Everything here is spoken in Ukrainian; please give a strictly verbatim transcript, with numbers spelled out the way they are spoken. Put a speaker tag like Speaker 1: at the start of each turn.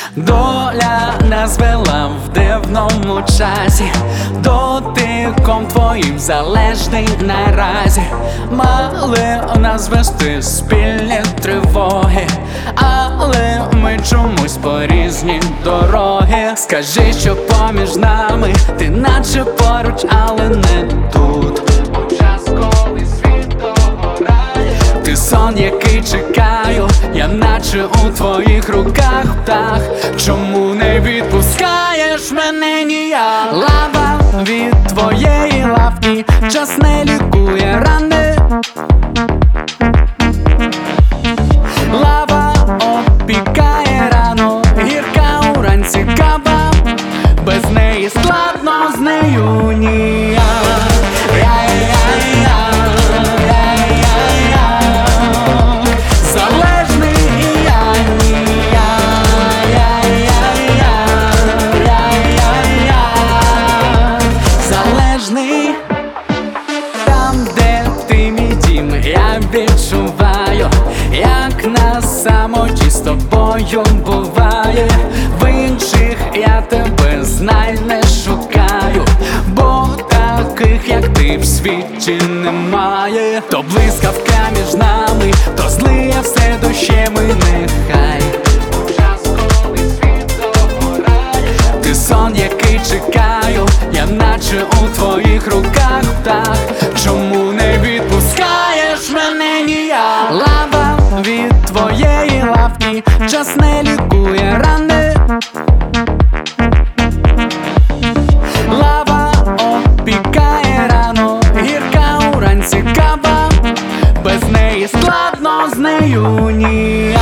Speaker 1: Доля нас вела в дивному часі, дотиком твоїм залежний наразі. Мали нас вести спільні тривоги, але ми чомусь по різні дороги. Скажи, що поміж нами, ти наче поруч, але не тут. У час, коли світ догорає, ти сон, який чекаю, я наче у твоїх руках птах. Чому не відпускаєш мене ніяк? Лава від твоєї лавки, час не лікує рани. Лава опікає рану, гірка уранці кава, без неї складно, з нею ніяк. Там, де ти мій дім, я відчуваю, як на самоті з тобою буває. В інших я тебе, знай, не шукаю, бо таких, як ти, в світі немає. То блискавка між нами, то злиє все дощеми, нехай. У час, коли світ догорає, ти сон, який чекаю, я наче у твоїх руках птах. Чому не відпускаєш мене ніяк? Лава від твоєї лавки, час не лікує рани. Лава опікає рану, гірка уранці кава, без неї складно, з нею ніяк.